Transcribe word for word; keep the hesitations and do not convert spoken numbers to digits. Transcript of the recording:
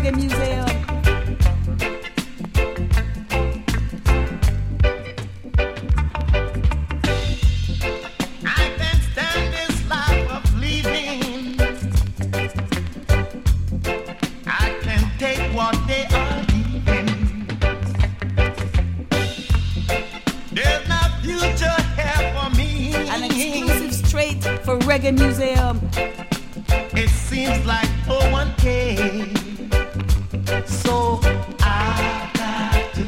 Reggae Museum. For Reggae Museum. It seems like oh one K